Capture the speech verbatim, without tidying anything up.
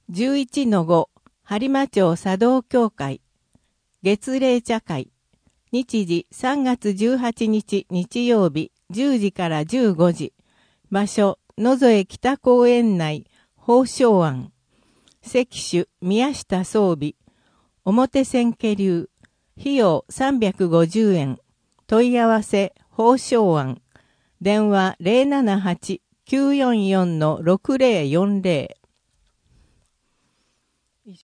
じゅういちのご、播磨町茶道協会、月例茶会、日時さんがつじゅうはちにち日曜日じゅうじからじゅうごじ、場所、野添北公園内、宝生庵、席主、宮下装備、表千家流、費用さんびゃくごじゅうえん、問い合わせ、宝生庵、電話 ゼロななはち きゅうよんよん ろくゼロよんゼロ